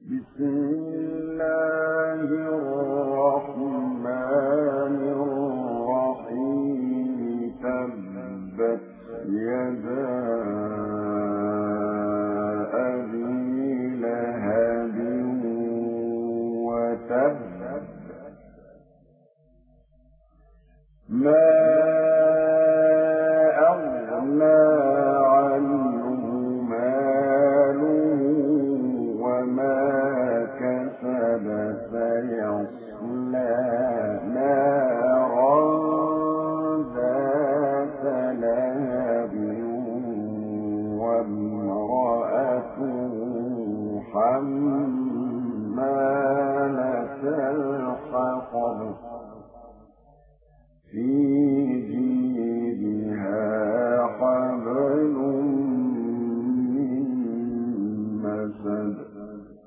بسم الله الرحمن الرحيم تبت يدا أبي لهب وتب ما أغنى عنه ماله وما كسب سيصلى نارا ذات لهب وامرأته حمالة الحطب في جيدها حبل من مسد